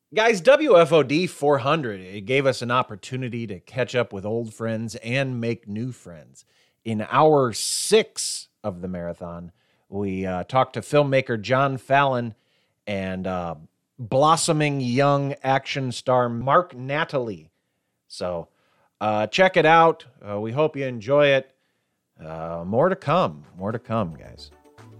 Guys, WFOD 400, it gave us an opportunity to catch up with old friends and make new friends. In hour 6 of the marathon, we talked to filmmaker John Fallon and blossoming young action star Mark Natale. So check it out. We hope you enjoy it. More to come, guys.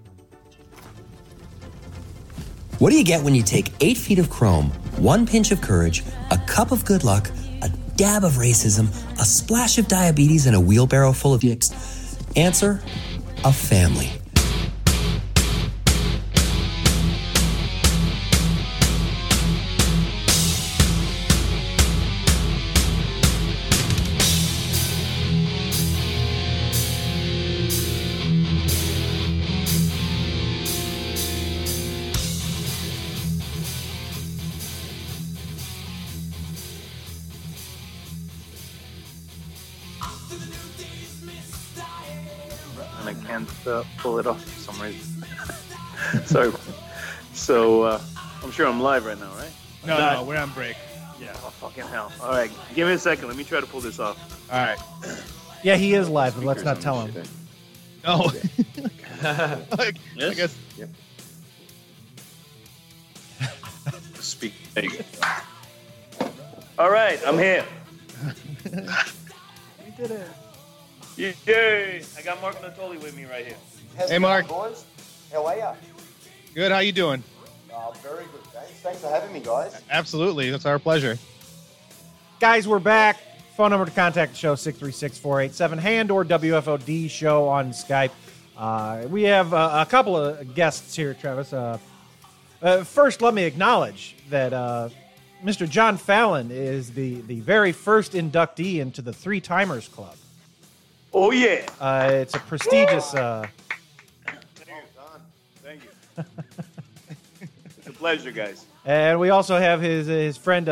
What do you get when you take 8 feet of chrome, 1 pinch of courage, a cup of good luck, a dab of racism, a splash of diabetes, and a wheelbarrow full of dicks? Answer: a family. Pull it off for some reason. Sorry. So, I'm sure I'm live right now, right? No, we're on break. Yeah. Oh, fucking hell. All right, give me a second. Let me try to pull this off. All right. Yeah, he is live, but let's not tell him. Oh. Yes? I guess. Yep. Speak. There you go. All right, I'm here. We did it. Yay! I got Mark Natale with me right here. Hey, Mark. Boys. How are ya? Good. How you doing? Very good, James. Thanks for having me, guys. Absolutely. That's our pleasure. Guys, we're back. Phone number to contact the show, 636-487, and or WFOD show on Skype. We have a couple of guests here, Travis. First, let me acknowledge that Mr. John Fallon is the very first inductee into the Three Timers Club. Oh, yeah. It's a prestigious... Thank you. It's a pleasure, guys. And we also have his friend,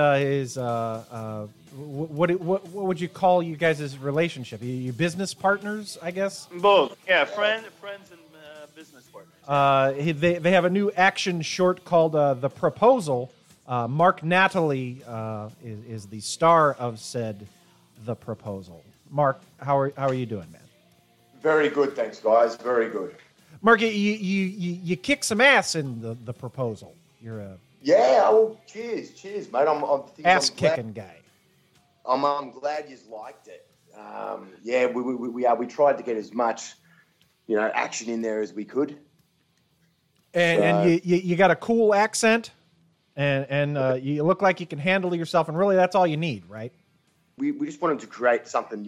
what would you call you guys' relationship? You business partners, I guess? Both. Yeah, friends and business partners. They have a new action short called The Proposal. Mark Natale is the star of said The Proposal. Mark, how are you doing, man? Very good, thanks, guys. Very good. Mark, you kick some ass in The Proposal. You're a cheers, mate. I'm ass kicking guy. I'm glad you liked it. We tried to get as much, action in there as we could. And you got a cool accent, and you look like you can handle yourself, and really that's all you need, right? We just wanted to create something,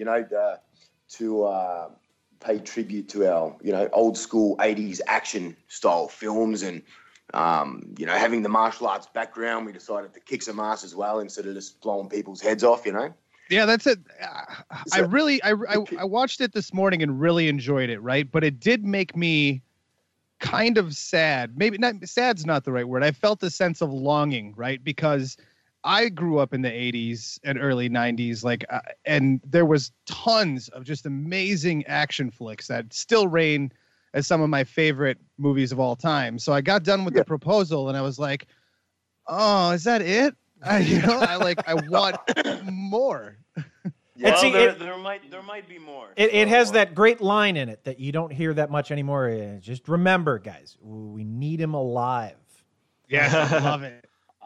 to pay tribute to our, old school 80s action style films and, having the martial arts background, we decided to kick some ass as well instead of just blowing people's heads off, Yeah, that's it. I watched it this morning and really enjoyed it, right? But it did make me kind of sad. Maybe not sad's not the right word. I felt a sense of longing, right? Because I grew up in the 80s and early 90s, and there was tons of just amazing action flicks that still reign as some of my favorite movies of all time. So I got done with The Proposal, and I was like, "Oh, is that it? I want more." Yeah, See, there might be more. It has that great line in it that you don't hear that much anymore. Just remember, guys, we need him alive. Yeah, I love it.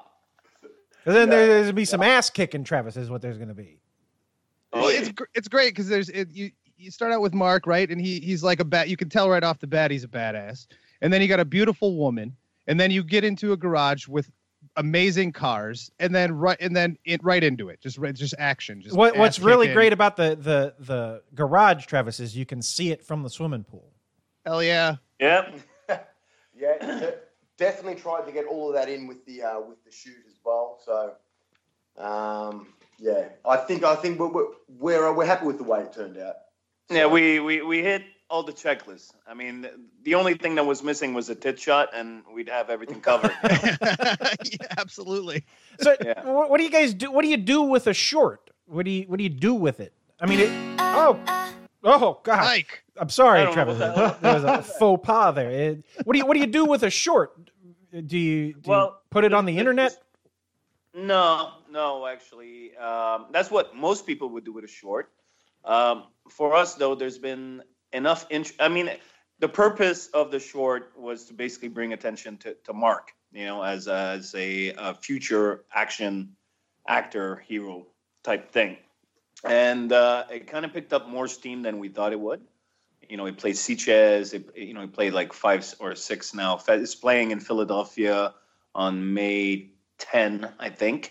And then there's going to be some ass kicking, Travis, is what there's going to be. Well, it's great because you start out with Mark, right? And he's like a bat. You can tell right off the bat he's a badass. And then you got a beautiful woman. And then you get into a garage with amazing cars. And then right into it. Just action. What's really great about the garage, Travis, is you can see it from the swimming pool. Hell yeah. Yep. Yeah, definitely tried to get all of that in with the shoot as well. So, I think we're happy with the way it turned out. So. Yeah, we hit all the checklists. I mean, the only thing that was missing was a tit shot, and we'd have everything covered. Yeah, absolutely. So, what do you guys do? What do you do with a short? What do you do with it? I mean, oh God, Mike. I'm sorry, Travis. There was a faux pas there. What do you do with a short? Do you put it on the internet? No, actually, that's what most people would do with a short. For us, though, there's been enough. I mean, the purpose of the short was to basically bring attention to Mark, as a future action actor hero type thing, and it kind of picked up more steam than we thought it would. He played Sitges. He played like 5 or 6 now. It's playing in Philadelphia on May 10, I think.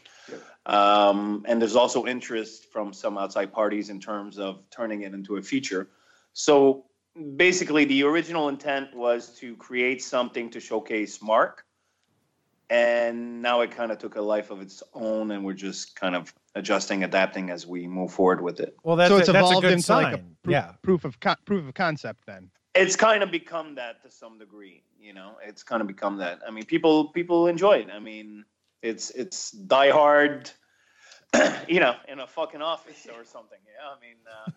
And there's also interest from some outside parties in terms of turning it into a feature. So basically, the original intent was to create something to showcase Mark. And now it kind of took a life of its own, and we're just kind of adjusting, adapting as we move forward with it. Well, that's it's that's evolved a good into sign. like a proof of concept then. It's kind of become that to some degree, It's kind of become that. I mean, people enjoy it. I mean, it's Die Hard, in a fucking office or something. Yeah, I mean,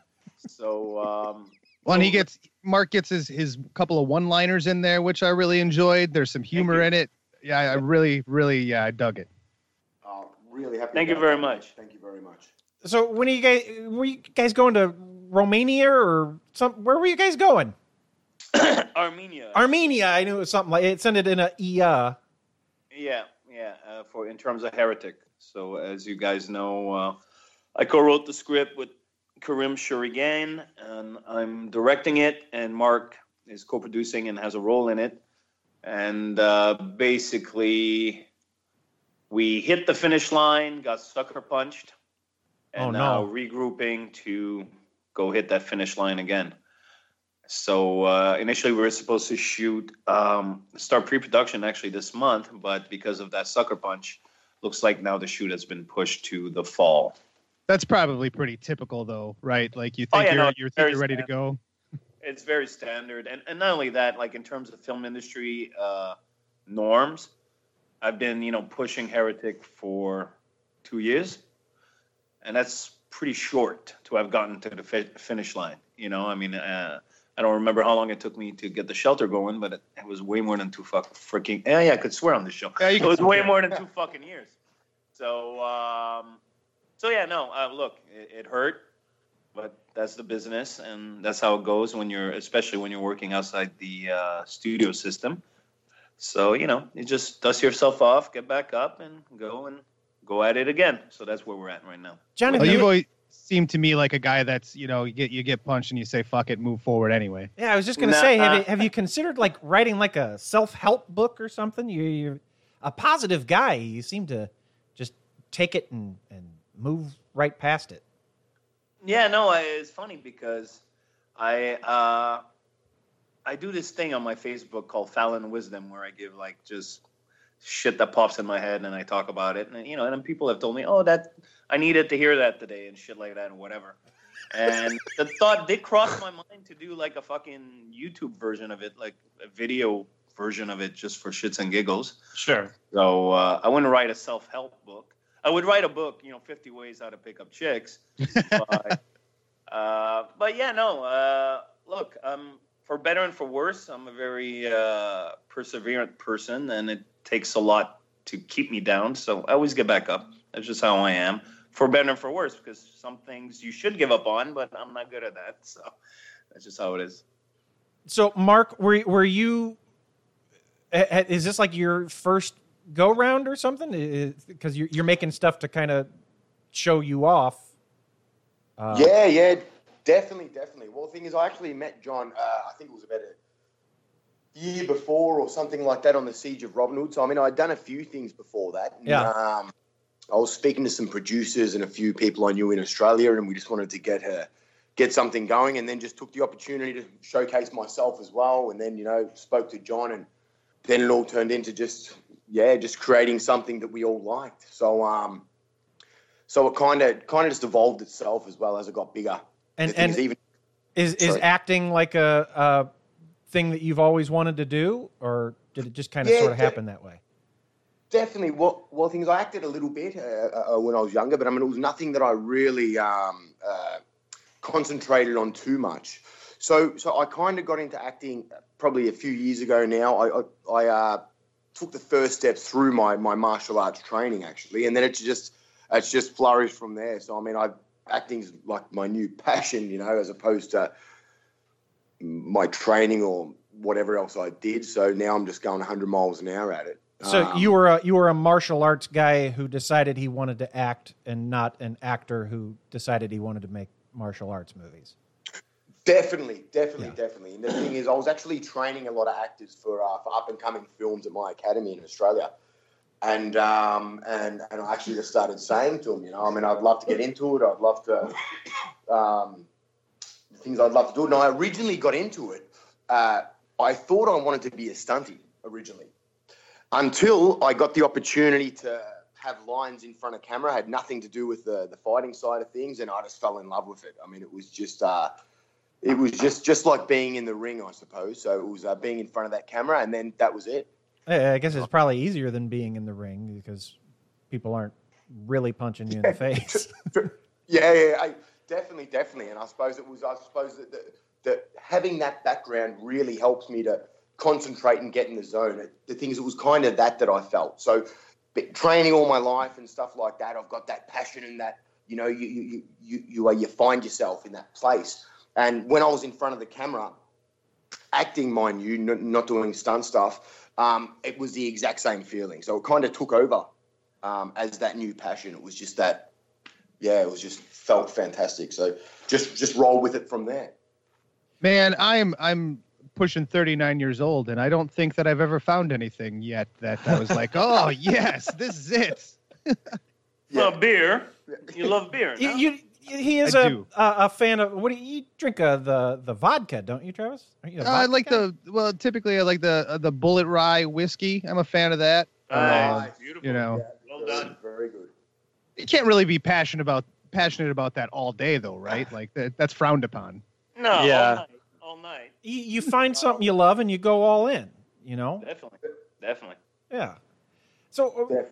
Well, and Mark gets his couple of one-liners in there, which I really enjoyed. There's some humor in it. Yeah, I really, really, I dug it. Oh, really happy. Thank you very much. Thank you very much. So were you guys going to Romania or where were you guys going? Armenia. I knew it was something like it ended in a "ia." Yeah. For in terms of Heretic. So as you guys know, I co-wrote the script with Karim Shurigan, and I'm directing it, and Mark is co-producing and has a role in it. And basically, we hit the finish line, got sucker punched, and now regrouping to go hit that finish line again. So initially, we were supposed to start pre-production actually this month, but because of that sucker punch, looks like now the shoot has been pushed to the fall. That's probably pretty typical, though, right? Like you think you're ready to go. It's very standard, and not only that, like in terms of film industry norms, I've been pushing Heretic for 2 years, and that's pretty short to have gotten to the finish line. I mean, I don't remember how long it took me to get The Shelter going, but it was way more than 2 freaking. Yeah, I could swear on this show. Yeah, it was way more than 2 fucking years. So, look, it hurt. But that's the business, and that's how it goes especially when you're working outside the studio system. So, you just dust yourself off, get back up, and go at it again. So that's where we're at right now. Johnny, you've always seemed to me like a guy that's, you get punched and you say, fuck it, move forward anyway. Yeah, I was just going to say, have you considered like writing like a self-help book or something? You're a positive guy. You seem to just take it and move right past it. Yeah, no, it's funny because I do this thing on my Facebook called Fallon Wisdom, where I give like just shit that pops in my head and I talk about it, and and then people have told me, oh, that I needed to hear that today and shit like that and whatever. And the thought did cross my mind to do like a fucking YouTube version of it, like a video version of it, just for shits and giggles. Sure. So I wouldn't write a self-help book. I would write a book, 50 ways how to pick up chicks. But yeah, no. Look, for better and for worse, I'm a very perseverant person, and it takes a lot to keep me down. So I always get back up. That's just how I am. For better and for worse, because some things you should give up on, but I'm not good at that. So that's just how it is. So, Mark, were you? Is this like your first go round or something? Because you're making stuff to kind of show you off. Yeah, definitely. Well, the thing is, I actually met John. I think it was about a year before or something like that on the Siege of Robin Hood. So I mean, I'd done a few things before that. And, yeah. I was speaking to some producers and a few people I knew in Australia, and we just wanted to get something going, and then just took the opportunity to showcase myself as well. And then spoke to John, and then it all turned into just creating something that we all liked. So so it kind of just evolved itself as well as it got bigger. And is acting like a thing that you've always wanted to do, or did it just kind of sort of happen that way? Definitely. Well, things I acted a little bit when I was younger, but I mean, it was nothing that I really concentrated on too much. So I kind of got into acting probably a few years ago now. I took the first steps through my martial arts training, actually, and then it's just flourished from there. So I mean, acting's like my new passion, you know, as opposed to my training or whatever else I did. So now I'm just going 100 miles an hour at it. So you were a martial arts guy who decided he wanted to act, and not an actor who decided he wanted to make martial arts movies. Definitely. And the thing is, I was actually training a lot of actors for up and coming films at my academy in Australia, and I actually just started saying to them, you know, I mean, I'd love to get into it. I'd love to the things I'd love to do. And I originally got into it. I thought I wanted to be a stuntie originally, until I got the opportunity to have lines in front of camera. It had nothing to do with the fighting side of things, and I just fell in love with it. I mean, it was just like being in the ring, I suppose. So it was being in front of that camera, and then that was it. I guess it's probably easier than being in the ring because people aren't really punching you in the face. Yeah, definitely. And I suppose that having that background really helps me to concentrate and get in the zone. The thing is, it was kind of that I felt. So training all my life and stuff like that, I've got that passion and that, you know, you find yourself in that place. And when I was in front of the camera, acting, mind you, not doing stunt stuff, it was the exact same feeling. So it kind of took over as that new passion. It was just that, it was just felt fantastic. So just roll with it from there. Man, I'm pushing 39 years old, and I don't think that I've ever found anything yet that I was like, oh, yes, this is it. Well, beer. You love beer, no? He is a fan of, what do you drink? The vodka, don't you, Travis? Aren't you a vodka I like guy? typically I like the Bullet Rye whiskey. I'm a fan of that. Beautiful. You know, well done. Very good. you can't really be passionate about that all day, though, right? Like that's frowned upon. No, Yeah. all night. You find something you love and you go all in, you know? Definitely. Yeah. So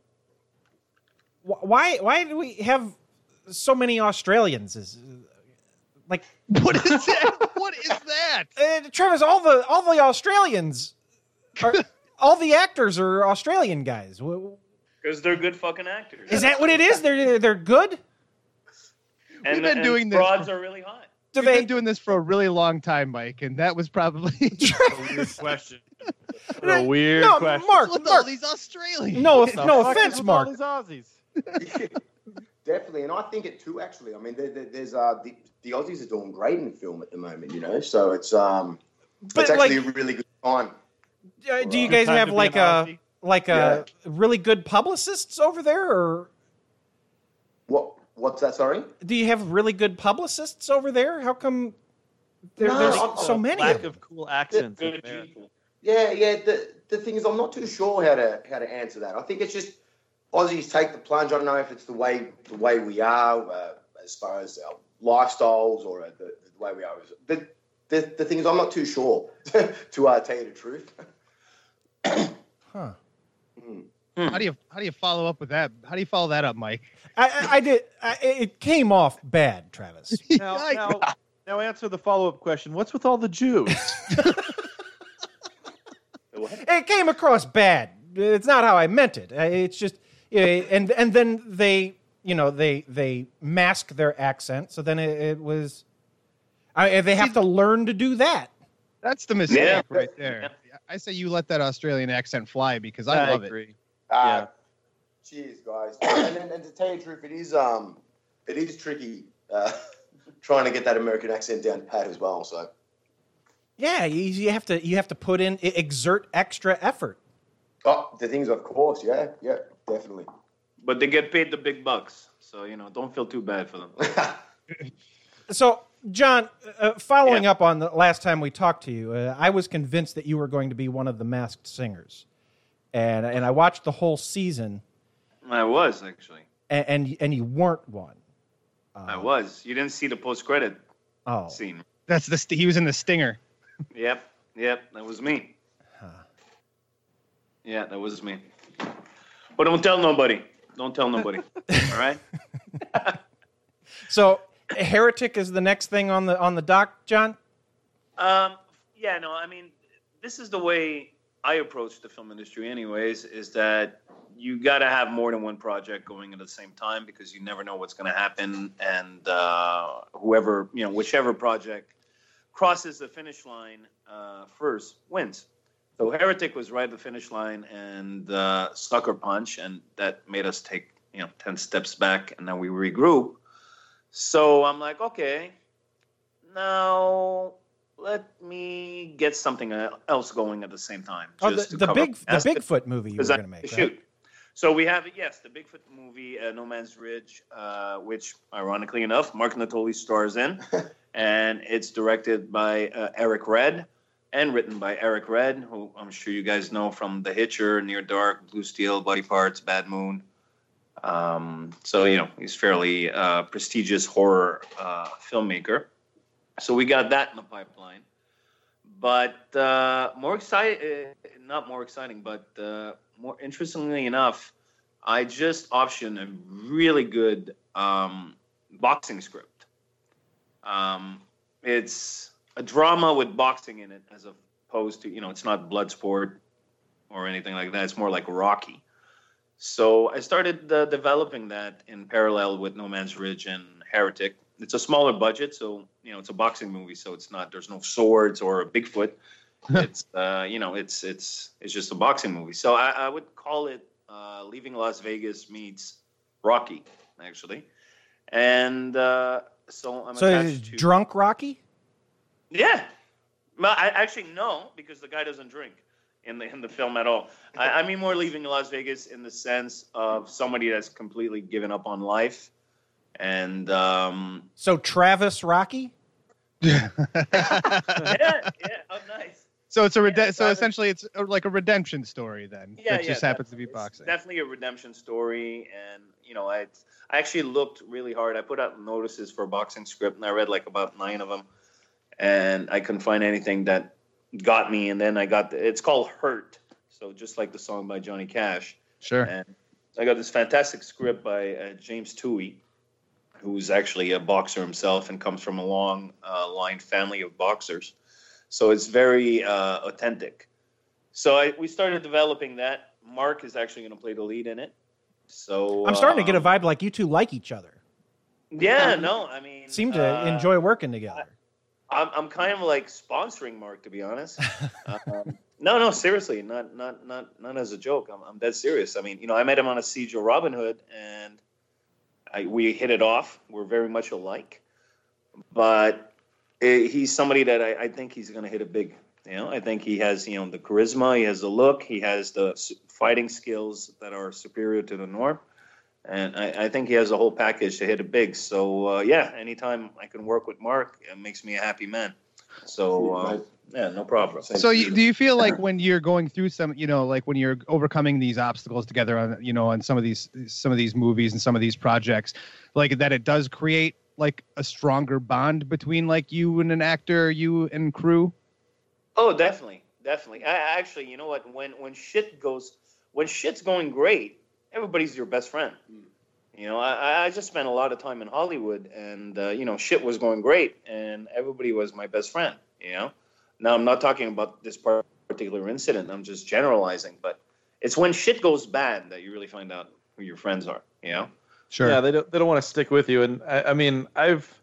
why do we have so many Australians? Like, What is that? What is that? Travis, all the Australians all the actors are Australian guys. Because they're good fucking actors. Is that what it is? They're good? And We've been doing this. Broads are really hot. We've been doing this for a really long time, Mike, and that was probably A weird question. A weird No, question. Mark, with all these Australians. no Fuck offense, is with Mark. all these Aussies. Definitely, and I think it too. Actually, I mean, there's the Aussies are doing great in film at the moment, you know. So it's actually a really good time. Do you guys Time have to be like an a Aussie. really good publicists over there, or What's that? Sorry. do you have really good publicists over there? How come there's so many of Lack them? of cool accents. Good up there. people. Yeah. The thing is, I'm not too sure how to answer that. I think it's just Aussies take the plunge. I don't know if it's the way we are as far as our lifestyles or the way we are. But the thing is, I'm not too sure to tell you the truth. Huh. How do you follow up with that? How do you follow that up, Mike? I did. It came off bad, Travis. Now answer the follow-up question. What's with all the Jews? It came across bad. It's not how I meant it. It's just, and then they mask their accent. So then it was. They have to learn to do that. That's the mistake Yeah. right there. I say you let that Australian accent fly because I love agree. it. Yeah. Cheers, guys. And to tell you the truth, it is tricky trying to get that American accent down pat as well. So Yeah, you have to put in exert extra effort. the things, of course, yeah, definitely. But they get paid the big bucks. So, don't feel too bad for them. So, John, following up on the last time we talked to you, I was convinced that you were going to be one of the Masked Singers, and I watched the whole season. I was, actually. And you weren't one. I was. You didn't see the post-credit scene. That's he was in the Stinger. Yep, that was me. Yeah, that was me. But don't tell nobody. Don't tell nobody. All right? So, Heretic is the next thing on the dock, John? I mean, this is the way I approach the film industry anyways is that you got to have more than one project going at the same time because you never know what's going to happen. And whichever project crosses the finish line first wins. So Heretic was right at the finish line and Sucker Punch, and that made us take 10 steps back, and then we regroup. So I'm like, okay, now let me get something else going at the same time. Oh, the Bigfoot movie you were going to make. Shoot. Right? So we have, the Bigfoot movie, No Man's Ridge, which, ironically enough, Mark Natoli stars in. And it's directed by Eric Red and written by Eric Red, who I'm sure you guys know from The Hitcher, Near Dark, Blue Steel, Body Parts, Bad Moon. So, he's fairly prestigious horror filmmaker. So we got that in the pipeline. But more interestingly enough, I just optioned a really good boxing script. It's a drama with boxing in it as opposed to, it's not Bloodsport or anything like that. It's more like Rocky. So I started developing that in parallel with No Man's Ridge and Heretic. It's a smaller budget, so it's a boxing movie, so there's no swords or a Bigfoot. It's it's just a boxing movie. So I would call it Leaving Las Vegas meets Rocky, actually. And so I'm attached to Drunk Rocky. Yeah, well, I actually no, because the guy doesn't drink in the film at all. I mean more Leaving Las Vegas in the sense of somebody that's completely given up on life. And so Travis Rocky. yeah. Oh, nice. So it's so essentially it's like a redemption story then. Yeah, that just happens to be boxing. Definitely a redemption story, and I actually looked really hard. I put out notices for a boxing script, and I read like about 9 of them, and I couldn't find anything that got me. And then I got it's called Hurt, so just like the song by Johnny Cash. Sure. And I got this fantastic script by James Toohey, who's actually a boxer himself and comes from a long line family of boxers. So it's very authentic. So we started developing that. Mark is actually going to play the lead in it. So I'm starting to get a vibe like you two like each other. Yeah, no, I mean... Seem to enjoy working together. I'm kind of like sponsoring Mark, to be honest. No, seriously, not as a joke. I'm dead serious. I mean, I met him on a siege of Robin Hood, and we hit it off. We're very much alike. But he's somebody that I think he's going to hit it big. I think he has, the charisma, he has the look, he has the fighting skills that are superior to the norm. And I think he has a whole package to hit it big. So, anytime I can work with Mark, it makes me a happy man. So, no problem. So do you feel like when you're going through some, like when you're overcoming these obstacles together on, on some of these movies and some of these projects, like that it does create like a stronger bond between like you and an actor, you and crew? Oh, definitely. I actually, you know what? When shit's going great, everybody's your best friend. I just spent a lot of time in Hollywood, and shit was going great, and everybody was my best friend. Now I'm not talking about this particular incident. I'm just generalizing, but it's when shit goes bad that you really find out who your friends are. Sure. Yeah, they don't want to stick with you, and I mean I've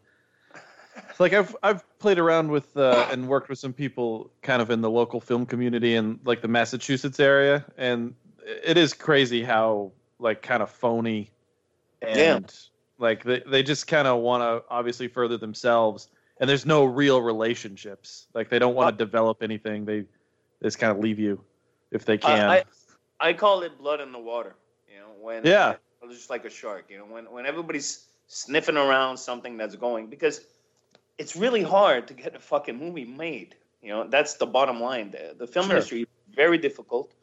played around with and worked with some people kind of in the local film community in like the Massachusetts area, and it is crazy how like kind of phony and like they just kind of want to obviously further themselves, and there's no real relationships. Like they don't want to develop anything. They just kind of leave you if they can. I call it blood in the water. When just like a shark. When everybody's sniffing around something that's going, because it's really hard to get a fucking movie made. That's the bottom line. The film industry is very difficult.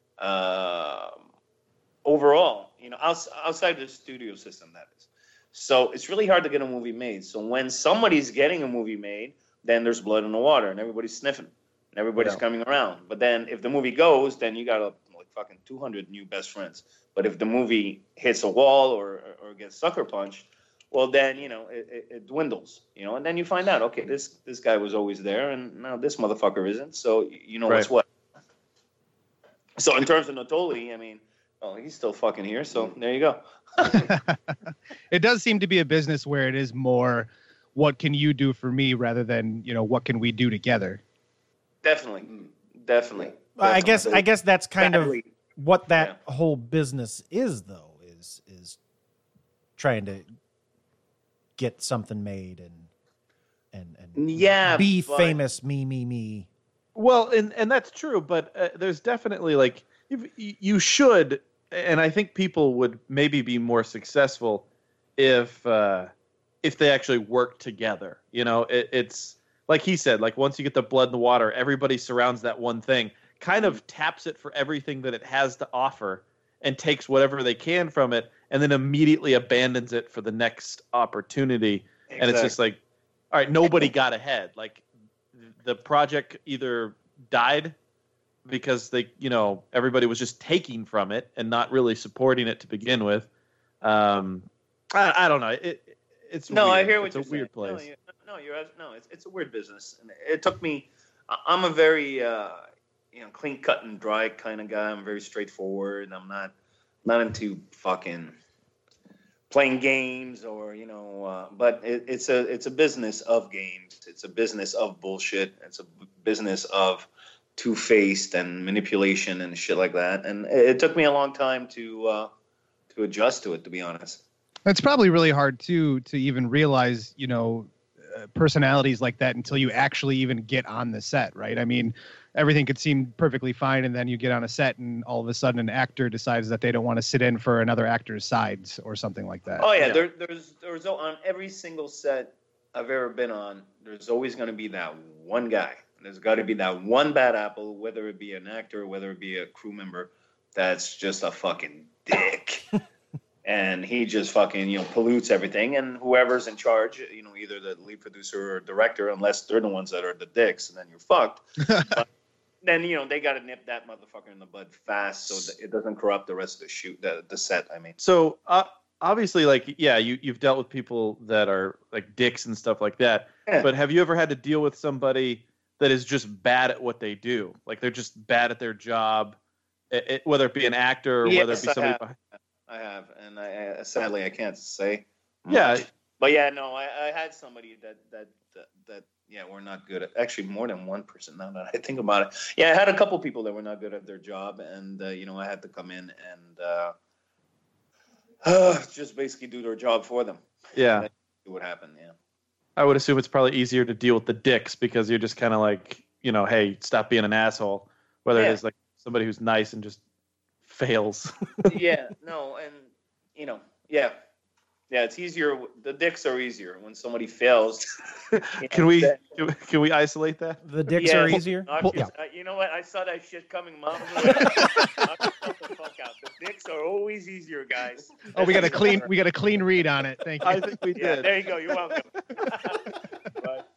Overall, outside the studio system, that is. So it's really hard to get a movie made. So when somebody's getting a movie made, then there's blood in the water, and everybody's sniffing, and everybody's coming around. But then if the movie goes, then you got like fucking 200 new best friends. But if the movie hits a wall or gets sucker punched, well, then it dwindles. And then you find out, okay, this guy was always there, and now this motherfucker isn't. So what's what. So in terms of Natoli, I mean, well, he's still fucking here. So there you go. It does seem to be a business where it is more, what can you do for me rather than, what can we do together? Definitely. I guess that's kind of what that whole business is, though, is trying to get something made and be famous, me. Well, and that's true, but there's definitely like you should, and I think people would maybe be more successful if they actually work together. It's like he said, like once you get the blood in the water, everybody surrounds that one thing, kind of taps it for everything that it has to offer, and takes whatever they can from it, and then immediately abandons it for the next opportunity. Exactly. And it's just like, all right, nobody got ahead. Like the project either died because everybody was just taking from it and not really supporting it to begin with. I don't know. It's no, weird. I hear what you're saying. It's a weird place. It's a weird business. And it took me. I'm a very clean cut and dry kind of guy. I'm very straightforward. I'm not into fucking playing games or but it's a business of games. It's a business of bullshit. It's a business of two-faced and manipulation and shit like that. And it took me a long time to adjust to it, to be honest. It's probably really hard to even realize, personalities like that until you actually even get on the set, right? I mean, everything could seem perfectly fine, and then you get on a set, and all of a sudden, an actor decides that they don't want to sit in for another actor's sides or something like that. Oh yeah, there's on every single set I've ever been on, there's always going to be that one guy. There's got to be that one bad apple, whether it be an actor, whether it be a crew member, that's just a fucking dick. And he just fucking, pollutes everything. And whoever's in charge, either the lead producer or director, unless they're the ones that are the dicks, and then you're fucked. But then, they got to nip that motherfucker in the bud fast so that it doesn't corrupt the rest of the set, I mean. So, obviously, you've dealt with people that are like dicks and stuff like that. Yeah. But have you ever had to deal with somebody that is just bad at what they do? Like they're just bad at their job, whether it be an actor or whether it be somebody behind. I have, and I sadly I can't say much. Yeah, but I had somebody that we're not good at. Actually, more than one person. Now that I think about it, I had a couple people that were not good at their job, and I had to come in and just basically do their job for them. Yeah, and see what happened. Yeah, I would assume it's probably easier to deal with the dicks because you're just kind of like, hey, stop being an asshole. Whether it is like somebody who's nice and just fails. It's easier. The dicks are easier when somebody fails. Can we isolate that? The dicks are easier. You know what? I saw that shit coming miles away. Shut the fuck out. The dicks are always easier, guys. Oh, we got a clean read on it. Thank you. I think we did. Yeah, there you go. You're welcome. But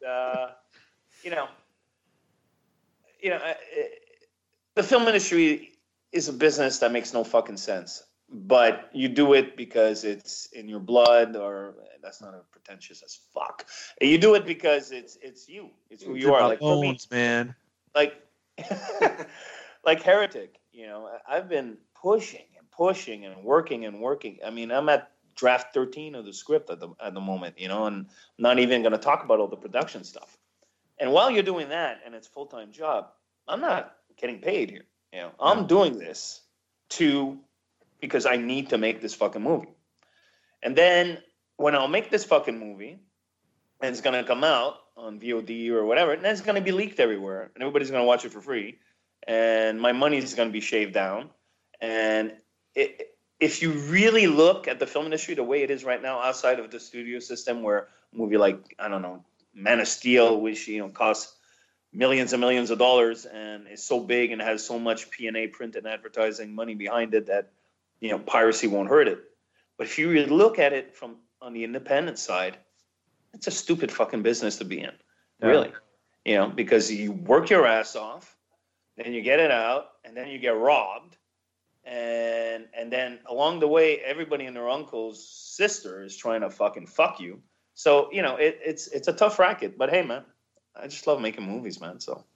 the film industry is a business that makes no fucking sense, but you do it because it's in your blood, or that's not a pretentious as fuck. You do it because it's you. It's who you are. Like bones, for me, man. Like Heretic. I've been pushing and working. I mean, I'm at draft 13 of the script at the moment. And I'm not even going to talk about all the production stuff. And while you're doing that, and it's a full-time job, I'm not getting paid here. I'm doing this because I need to make this fucking movie. And then when I'll make this fucking movie, and it's going to come out on VOD or whatever, and then it's going to be leaked everywhere, and everybody's going to watch it for free, and my money is going to be shaved down. And if you really look at the film industry the way it is right now, outside of the studio system, where a movie like, I don't know, Man of Steel, which costs millions and millions of dollars and is so big and has so much P&A, print and advertising money behind it that piracy won't hurt it. But if you really look at it from on the independent side, it's a stupid fucking business to be in, really. Because you work your ass off, then you get it out, and then you get robbed, and then along the way, everybody and their uncle's sister is trying to fucking fuck you. So it's a tough racket. But hey, man, I just love making movies, man. So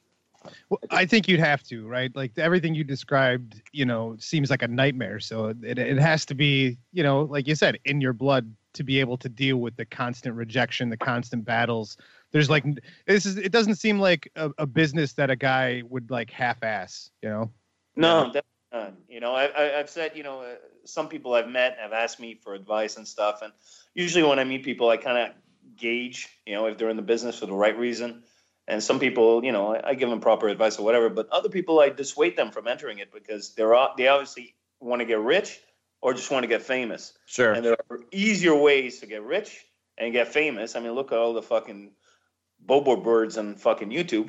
Well, I think you'd have to, right? Like everything you described, seems like a nightmare. So it has to be, like you said, in your blood to be able to deal with the constant rejection, the constant battles. There's like, it doesn't seem like a business that a guy would like half-ass, No, definitely not. I've said, some people I've met have asked me for advice and stuff. And usually when I meet people, I kind of gauge, if they're in the business for the right reason. And some people, I give them proper advice or whatever, but other people, I dissuade them from entering it because they obviously want to get rich or just want to get famous. Sure. And there are easier ways to get rich and get famous. I mean, look at all the fucking Bobo birds on fucking YouTube.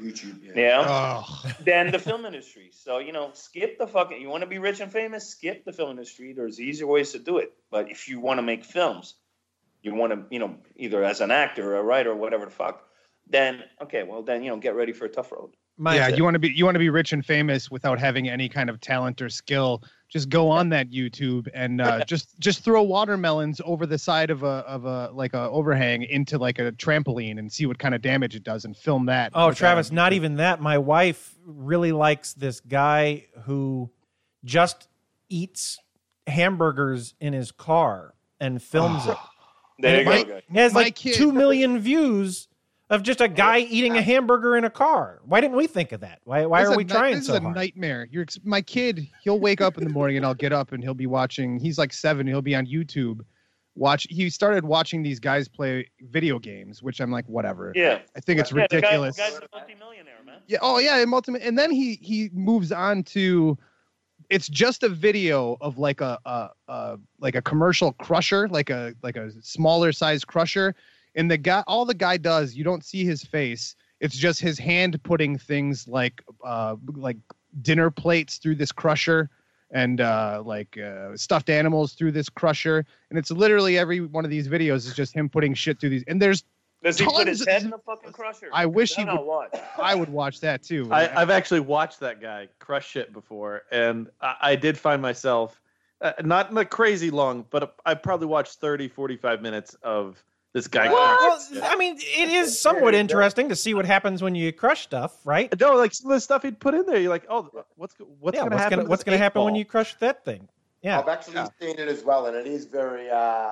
Than the film industry. So, skip the fucking, you want to be rich and famous, skip the film industry. There's easier ways to do it. But if you want to make films, you want to, either as an actor or a writer or whatever the fuck, then get ready for a tough road. You want to be rich and famous without having any kind of talent or skill. Just go on that YouTube and just throw watermelons over the side of a overhang into like a trampoline and see what kind of damage it does and film that. Oh, Travis, not even that. My wife really likes this guy who just eats hamburgers in his car and films it. There you go. He has like 2 million views of just a guy eating a hamburger in a car. Why didn't we think of that? Why are we trying so hard? This is a nightmare. My kid, he'll wake up in the morning and I'll get up and he'll be watching. He's like 7. He'll be on YouTube. He started watching these guys play video games, which I'm like, whatever. Yeah. I think it's ridiculous. The guy's a multi-millionaire, man. Yeah. Oh yeah. And then he moves on to, it's just a video of like a commercial crusher, like a smaller size crusher. And all the guy does, you don't see his face. It's just his hand putting things like dinner plates through this crusher and stuffed animals through this crusher. And it's literally every one of these videos is just him putting shit through these. And does he put his head in the fucking crusher? I wish he would. I would watch that too. I've actually watched that guy crush shit before, and I did find myself not in a crazy long, but I probably watched 30, 45 minutes of this guy. Well, I mean, it is somewhat interesting to see what happens when you crush stuff, right? No, like some of the stuff he'd put in there, you're like, oh, what's going to happen? What's going to happen when you crush that thing? Yeah, I've actually seen it as well, and it is very,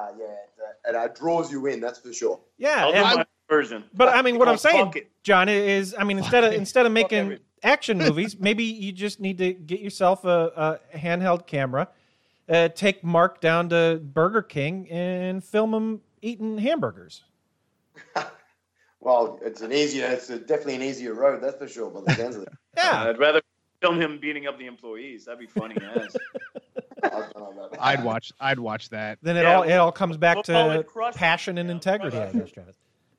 it draws you in. That's for sure. Yeah, I'll do my version. But I mean, what I'm saying, John, is, I mean, instead of making action movies, maybe you just need to get yourself a handheld camera, take Mark down to Burger King and film him eating hamburgers. Well, it's definitely an easier road, that's for sure. But the sense of it. Yeah, I'd rather film him beating up the employees. That'd be funny. Yes. I'd watch that. Then it all comes back to passion and integrity, I guess, Travis.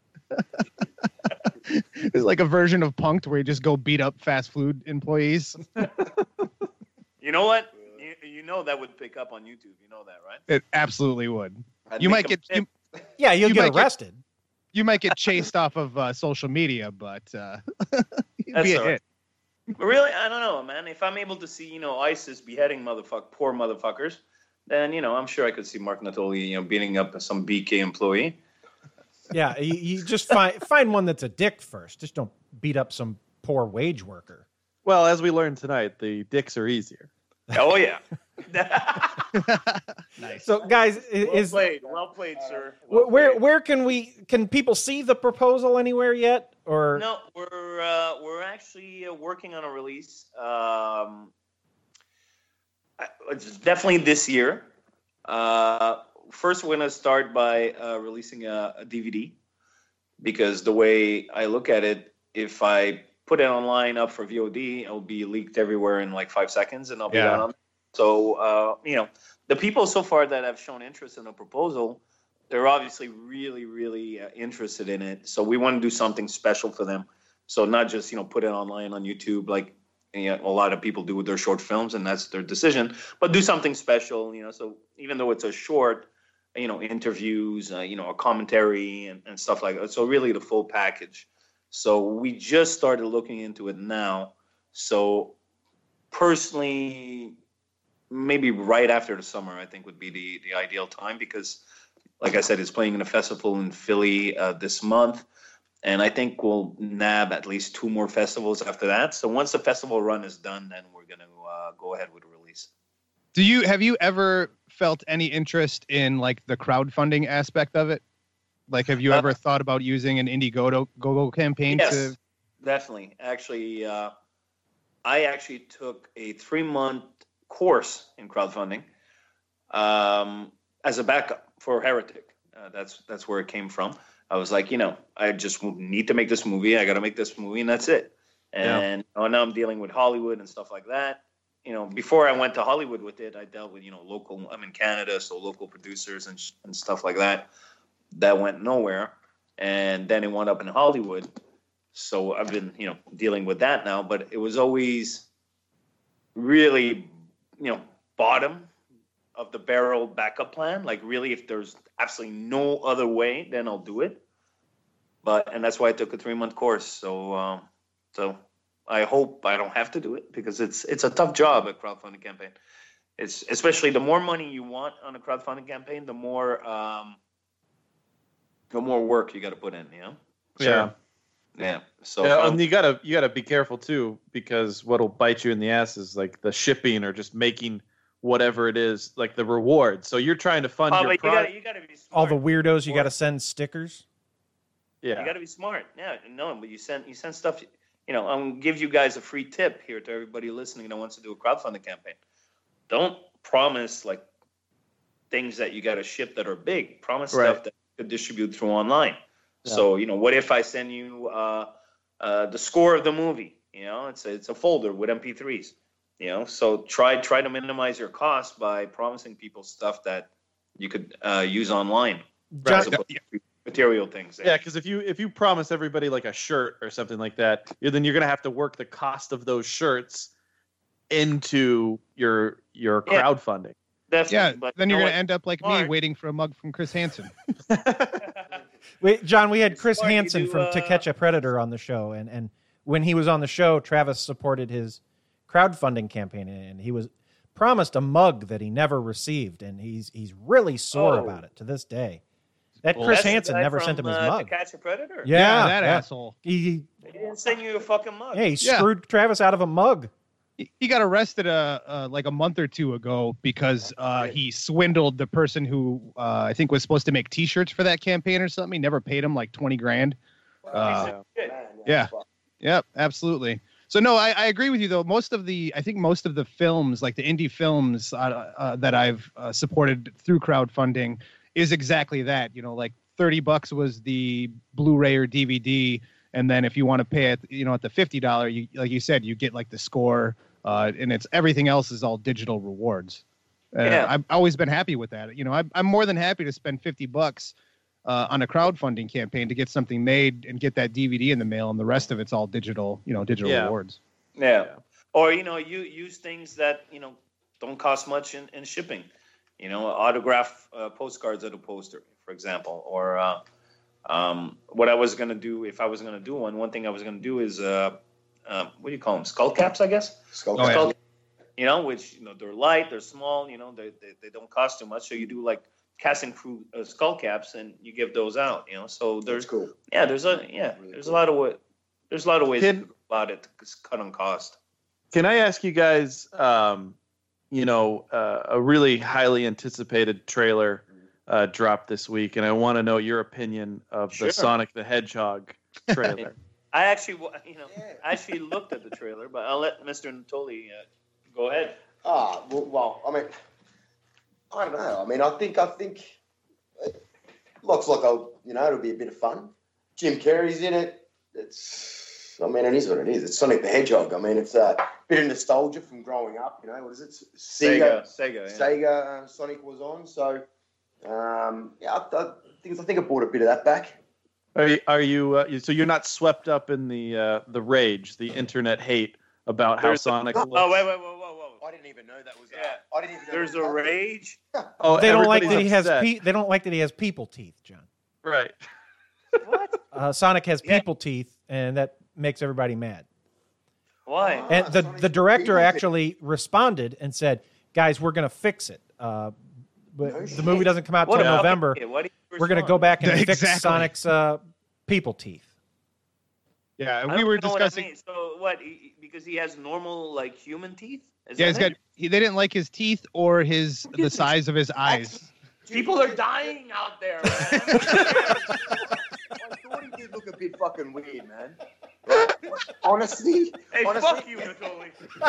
It's like a version of Punk'd where you just go beat up fast food employees. You know what? You know that would pick up on YouTube. You know that, right? It absolutely would. You'll get arrested. You might get chased off of social media, but you'd be a hit. But really, I don't know, man. If I'm able to see, ISIS beheading poor motherfuckers, then, I'm sure I could see Mark Natoli, beating up some BK employee. Yeah, you just find one that's a dick first. Just don't beat up some poor wage worker. Well, as we learned tonight, the dicks are easier. Oh, yeah. Nice. So, guys, well played, sir. Where can people see the proposal anywhere yet? Or no, we're actually working on a release. It's definitely this year. First, we're going to start by releasing a DVD, because the way I look at it, if I put it online up for VOD, it'll be leaked everywhere in like 5 seconds, and I'll be done on it. So, the people so far that have shown interest in the proposal, they're obviously really, really interested in it. So we want to do something special for them. So not just, put it online on YouTube like a lot of people do with their short films, and that's their decision, but do something special, so even though it's a short, interviews, a commentary and stuff like that. So really the full package. So we just started looking into it now. So personally, maybe right after the summer, I think would be the ideal time, because like I said, it's playing in a festival in Philly this month. And I think we'll nab at least 2 more festivals after that. So once the festival run is done, then we're going to go ahead with the release. Have you ever felt any interest in like the crowdfunding aspect of it? Like, have you ever thought about using an Indiegogo campaign? Yes, definitely. Actually, I actually took a 3-month course in crowdfunding as a backup for Heretic. That's where it came from. I was like, I just need to make this movie. I got to make this movie, and that's it. And now I'm dealing with Hollywood and stuff like that. Before I went to Hollywood with it, I dealt with, local. I'm in Canada, so local producers and stuff like that. That went nowhere, and then it wound up in Hollywood. So I've been, dealing with that now. But it was always really, bottom of the barrel backup plan. Like, really, if there's absolutely no other way, then I'll do it. And that's why I took a 3-month course. So I hope I don't have to do it, because it's a tough job, a crowdfunding campaign. It's especially the more money you want on a crowdfunding campaign, the more work you got to put in. Yeah. Yeah. So and you gotta be careful too, because what'll bite you in the ass is like the shipping or just making whatever it is, like the reward. So you're trying to fund your product. You gotta be smart. All the weirdos, you got to send stickers. Yeah. You got to be smart. Yeah. No, but you send stuff. I'm gonna give you guys a free tip here to everybody listening that wants to do a crowdfunding campaign. Don't promise like things that you got to ship that are big. Promise stuff that you could distribute through online. Yeah. So what if I send you the score of the movie? It's a folder with MP3s. So try to minimize your costs by promising people stuff that you could use online. John, material things. Yeah, because if you promise everybody like a shirt or something like that, then you're gonna have to work the cost of those shirts into your crowdfunding. Definitely. Yeah, but then you're gonna end up like me, waiting for a mug from Chris Hansen. Wait, John, we had Chris Hansen from To Catch a Predator on the show, and when he was on the show, Travis supported his crowdfunding campaign, and he was promised a mug that he never received, and he's really sore about it to this day. That Chris Hansen never sent him his mug. To Catch a Predator? Yeah, that asshole. He didn't send you a fucking mug. Yeah, he screwed Travis out of a mug. He got arrested like a month or two ago because he swindled the person who I think was supposed to make T-shirts for that campaign or something. He never paid him like $20 grand. Yeah, absolutely. So no, I agree with you though. Most of the films, like the indie films that I've supported through crowdfunding, is exactly that. Like $30 was the Blu-ray or DVD. And then if you want to pay it, at the $50, like you said, you get like the score, and it's everything else is all digital rewards. I've always been happy with that. I'm more than happy to spend $50 on a crowdfunding campaign to get something made and get that DVD in the mail, and the rest of it's all digital, rewards. Yeah. Or you use things that don't cost much in shipping. Autograph postcards at a poster, for example, or. What I was gonna do if I was gonna do one thing I was gonna do is what do you call them? Skull caps, I guess. Skull caps. Which they're light, they're small. They don't cost too much. So you do like casting crew skull caps, and you give those out. So there's cool. Yeah, there's a lot of ways to go about it to cut on cost. Can I ask you guys? A really highly anticipated trailer dropped this week, and I want to know your opinion of the Sonic the Hedgehog trailer. I actually looked at the trailer, but I'll let Mr. Natoli go ahead. Well, I mean, I don't know. I mean, I think it looks like it'll be a bit of fun. Jim Carrey's in it. it is what it is. It's Sonic the Hedgehog. I mean, it's a bit of nostalgia from growing up. What is it? Sega. Sega. Sonic was on, so. I think I brought a bit of that back. Are you? So you're not swept up in the rage, the internet hate about how Sonic looks? Oh, wait! I didn't even know that was. I didn't even know there's a rage. Oh, they don't like that he has. They don't like that he has people teeth, John. Right. What? Sonic has people teeth, and that makes everybody mad. Why? And the director actually responded and said, "Guys, we're going to fix it." But the movie doesn't come out until November. We're going to go back and fix Sonic's people teeth. Yeah, and I we don't were know what I discussing. mean. So what? Because he has normal like human teeth? Yeah, they didn't like his teeth or the size of his eyes. People are dying out there, man. I thought he did look a bit fucking weird, man. Honestly, Hey, honestly, fuck you, Natoli.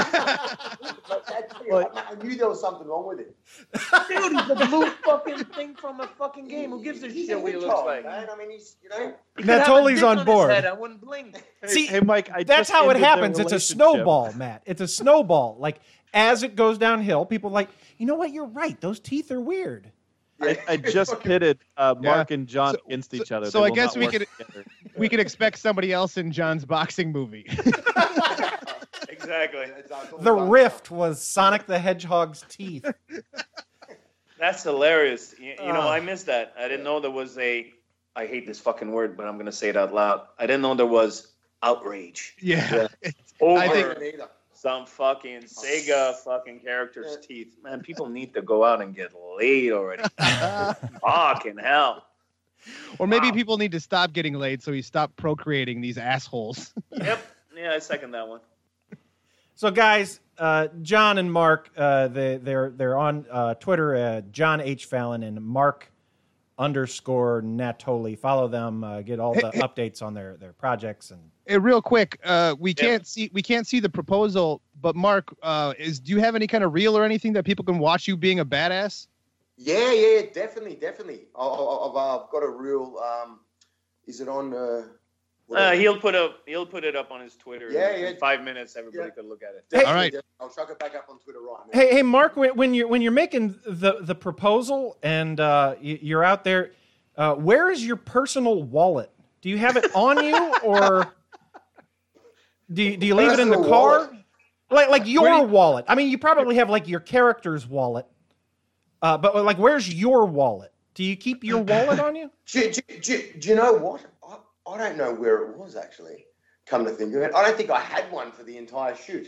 I knew there was something wrong with it. Dude, he's a blue fucking thing from a fucking game. Who gives a He's shit what he looks like? man. I mean, he's, you know. He could have a Natoli's dick on his board. head, I wouldn't blink. See, hey, Mike, that's just how it ended their happens. It's a relationship. snowball, Matt. It's a snowball. Like, as it goes downhill, people are like, you know what? You're right. Those teeth are weird. I just pitted Mark and John against each other. So They I will guess not work together. we could expect somebody else in John's boxing movie. Exactly. The rift was Sonic the Hedgehog's teeth. That's hilarious. You know, I missed that. I didn't know there was I hate this fucking word, but I'm going to say it out loud. I didn't know there was outrage Yeah. over I think- some fucking Sega fucking character's teeth. Man, people need to go out and get laid already. Fucking hell. Or maybe people need to stop getting laid so you stop procreating these assholes. Yep. Yeah, I second that one. So, guys, John and Mark, they're on Twitter, John H. Fallon and Mark _Natoli. Follow them, get all the updates on their projects. And Hey, real quick, we can't see the proposal, but Mark, do you have any kind of reel or anything that people can watch you being a badass? Yeah, definitely. I've got a real. Is it on? He'll put it up on his Twitter. Yeah. In 5 minutes, everybody could look at it. Definitely, All right. definitely. I'll chuck it back up on Twitter right now. hey, Mark, when you're making the proposal and you're out there, where is your personal wallet? Do you have it on you, or do you leave it in the Personal car? wallet? Like your wallet. I mean, you probably have like your character's wallet, but like, where's your wallet? Do you keep your wallet on you? Do you know what? I don't know where it was actually. Come to think of it, I don't think I had one for the entire shoot.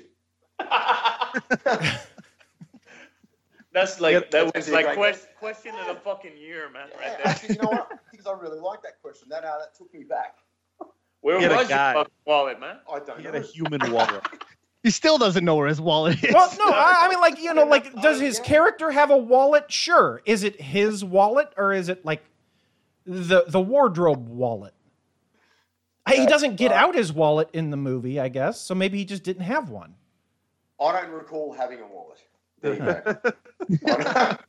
That's like that was like great question of the fucking year, man. Yeah, Right there. actually, you know what? Because I really like that question. That took me back. Where Get a was your guy. fucking wallet, man? I don't Get know. a human wallet. He still doesn't know where his wallet is. Well, no, I mean, like, you know, like, does his character have a wallet? Sure. Is it his wallet, or is it like the wardrobe wallet? He doesn't get out his wallet in the movie, I guess. So maybe he just didn't have one. I don't recall having a wallet. There you go.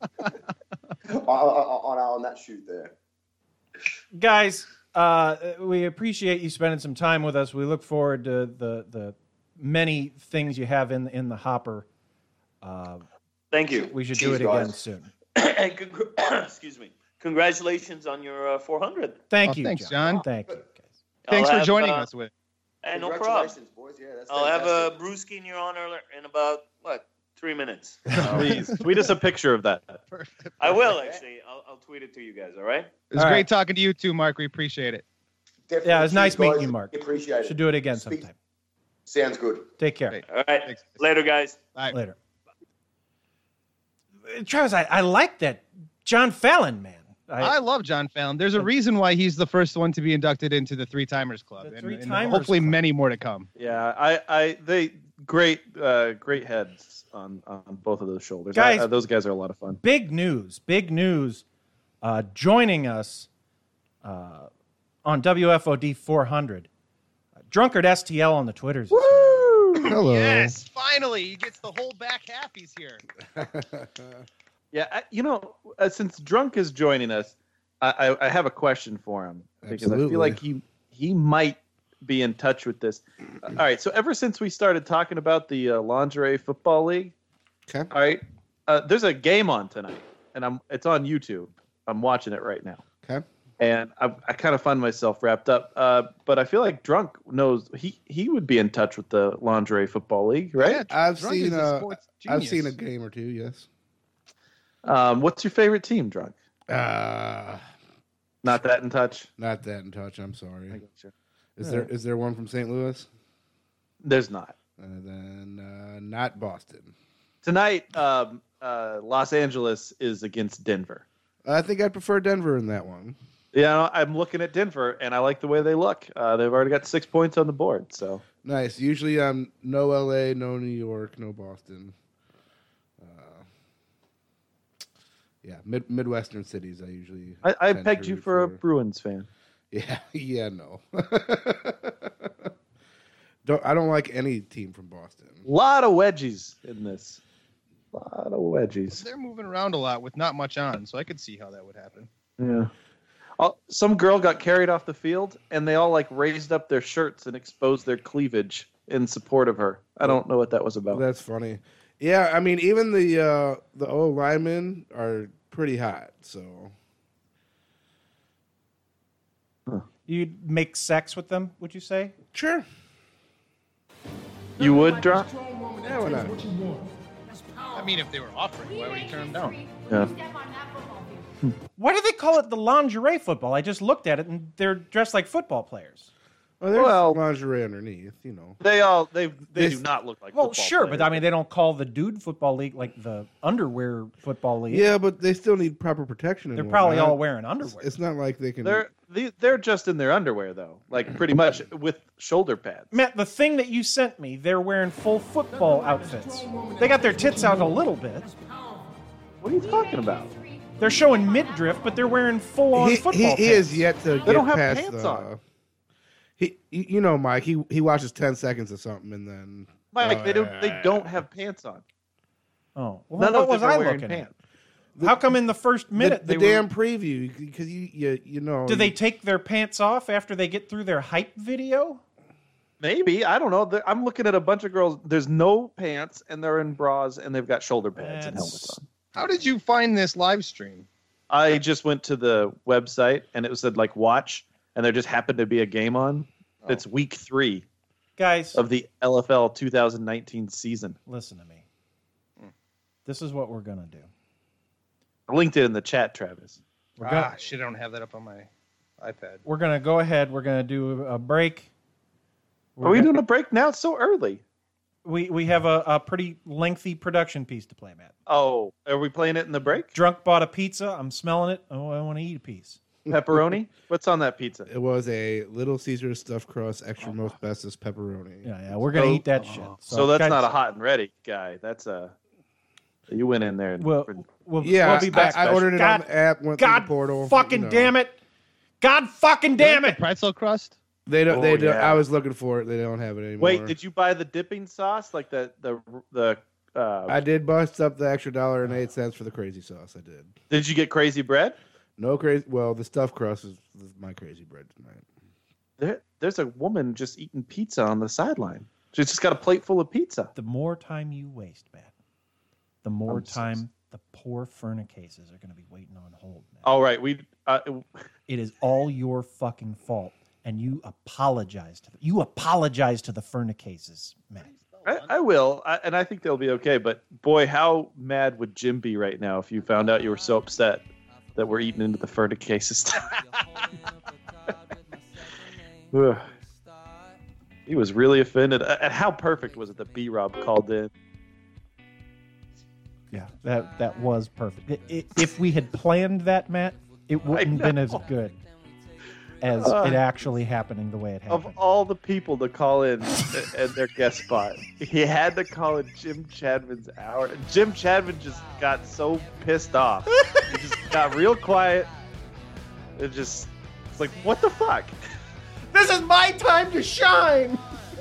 on that shoot there. Guys, we appreciate you spending some time with us. We look forward to the many things you have in the hopper. Thank you. We should Cheers, do it again guys. soon. And excuse me. Congratulations on your 400. Thank Oh, you, thanks, John. John. Thank you, guys. Thanks I'll for have, joining us with. And no problem. Congratulations, boys. Yeah, that's I'll have a fantastic. brewski in your honor in about 3 minutes. Please tweet us a picture of that. I will actually. I'll tweet it to you guys. All right. It was All great right. talking to you too, Mark. We appreciate it. Definitely. Yeah, it was nice Cheers, meeting guys. you, Mark. Appreciate it. Should do it again Speak- sometime. Sounds good. Take care. Great. All right. Thanks. Later, guys. Bye. Later. Travis, I like that John Fallon, man. I love John Fallon. There's a reason why he's the first one to be inducted into the Three Timers Club, The and Three Timers hopefully Club. many more to come. Yeah, they great heads on both of those shoulders. Guys- Those guys are a lot of fun. Big news. Joining us on WFOD 400. Drunkard STL on the Twitters. Hello. Yes, finally, he gets the whole back half. He's here. Yeah, since Drunk is joining us, I have a question for him because I Absolutely. feel like he might be in touch with this. All right, so ever since we started talking about the lingerie football league, Okay. all right, there's a game on tonight, and it's on YouTube. I'm watching it right now. Okay. And I kind of find myself wrapped up, but I feel like Drunk knows he would be in touch with the lingerie football league, right? Yeah, I've Drunk seen is a sports I've genius. seen a game or two. Yes. What's your favorite team, Drunk? Not Not that in touch. that in touch. I'm sorry. Gotcha. Is there one from St. Louis? There's not. Then not Boston. Tonight, Los Angeles is against Denver. I think I'd prefer Denver in that one. Yeah, I'm looking at Denver, and I like the way they look. They've already got 6 points on the board. So Nice. Usually I'm no LA, no New York, no Boston. Yeah, Midwestern cities. I usually. I tend pegged to you root for a Bruins fan. Yeah, no. I don't like any team from Boston. A lot of wedgies in this. A lot of wedgies. They're moving around a lot with not much on, so I could see how that would happen. Yeah. Some girl got carried off the field, and they all like raised up their shirts and exposed their cleavage in support of her. I don't know what that was about. That's funny. Yeah, I mean, even the O linemen are pretty hot. So You'd make sex with them, would you say? sure. You would drop? Yeah, why not? I mean, if they were offering, why would he turn them down? Yeah. Why do they call it the lingerie football? I just looked at it and they're dressed like football players. Well, there's Well- lingerie underneath, you know. They This- do not look like Well, football sure, but players. I mean, they don't call the dude football league like the underwear football league. Yeah, but they still need proper protection. They're and probably whatnot. all wearing underwear. It's not like they can. They're just in their underwear though, like pretty much with shoulder pads. Matt, the thing that you sent me, they're wearing full football outfits. They got their tits out a little bit. What are you talking about? They're showing midriff, but they're wearing full-on football he pants. is yet to get don't have past pants the. on. You know, Mike. He watches 10 seconds of something and then. Mike, they don't have pants on. Oh, well, None what of was them are I wearing looking pants. at? How come in the first minute the they damn were, preview because you know. do they take their pants off after they get through their hype video? Maybe, I don't know. I'm looking at a bunch of girls. There's no pants, and they're in bras, and they've got shoulder pads and helmets on. How did you find this live stream? I just went to the website, and it said like watch, and there just happened to be a game on. It's week 3 Guys, of the LFL 2019 season. listen to me. This is what we're going to do. I linked it in the chat, Travis. Shit, I don't have that up on my iPad. We're going to go ahead. We're going to do a break. Are we doing a break now? It's so early. We have a pretty lengthy production piece to play, Matt. Oh, are we playing it in the break? Drunk bought a pizza. I'm smelling it. Oh, I want to eat a piece. Pepperoni? What's on that pizza? It was a Little Caesar stuffed crust, extra most bestest pepperoni. Yeah, we're going to eat that shit. So that's guys, not a hot and ready guy. That's a. You went in there. And We'll be back. I ordered it on God- the app, went through God the portal. fucking you know. damn it. God fucking damn The it. pretzel crust? They don't. They don't. yeah. I was looking for it. They don't have it anymore. Wait, did you buy the dipping sauce? Like the I did bust up the extra $1.08 for the crazy sauce. I did. Did you get crazy bread? No crazy. Well, the stuffed crust is my crazy bread tonight. There's a woman just eating pizza on the sideline. She's just got a plate full of pizza. The more time you waste, Matt, the more I'm so time the poor furnacases are going to be waiting on hold, Matt. All right, It is all your fucking fault, and you apologize to the furnacases, Matt. I will, and I think they'll be okay. But boy, how mad would Jim be right now if you found out you were so upset that we're eating into the furnacases? Ugh. He was really offended. And how perfect was it that B-Rob called in? Yeah, that was perfect. If we had planned that, Matt, it wouldn't have been as good as it actually happening the way it happened. Of all the people to call in at their guest spot, he had to call in Jim Chadman's hour. Jim Chadman just got so pissed off. He just got real quiet. It's like, what the fuck? This is my time to shine.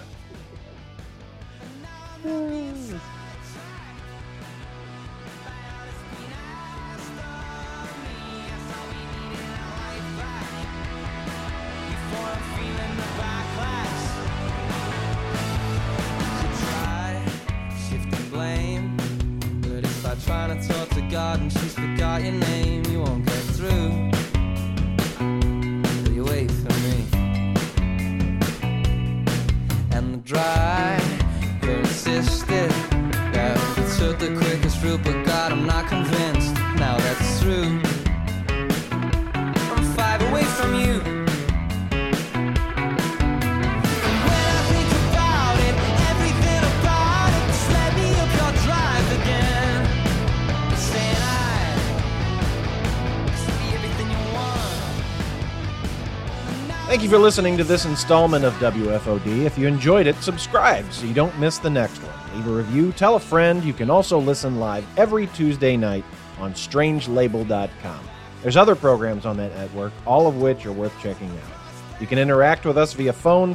Trying to talk to God and she's forgot your name. You won't get through. Will you wait for me? And the driver insisted that we took the quickest route, but God, I'm not convinced. Now that's true. I'm 5 away from you. And when I think about it, everything about it, just let me up your drive again. Saying I be everything you want. Thank you for listening to this installment of WFOD. If you enjoyed it, subscribe so you don't miss the next one. Leave a review, tell a friend. You can also listen live every Tuesday night on strangelabel.com. There's other programs on that network, all of which are worth checking out. You can interact with us via phone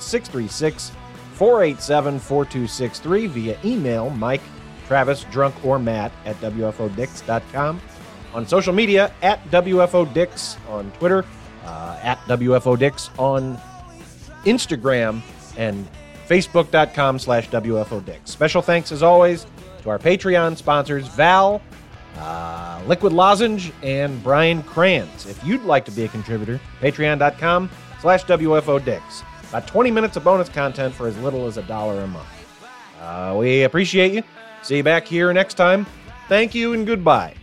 636-487-4263, via email Mike, Travis, Drunk, or Matt at WFODix.com. On social media, at WFODix on Twitter, at WFODix on Instagram, and Facebook.com/WFODix. Special thanks, as always, to our Patreon sponsors, Val, Liquid Lozenge, and Brian Kranz. If you'd like to be a contributor, Patreon.com/WFODix. About 20 minutes of bonus content for as little as $1 a month. We appreciate you. See you back here next time. Thank you and goodbye.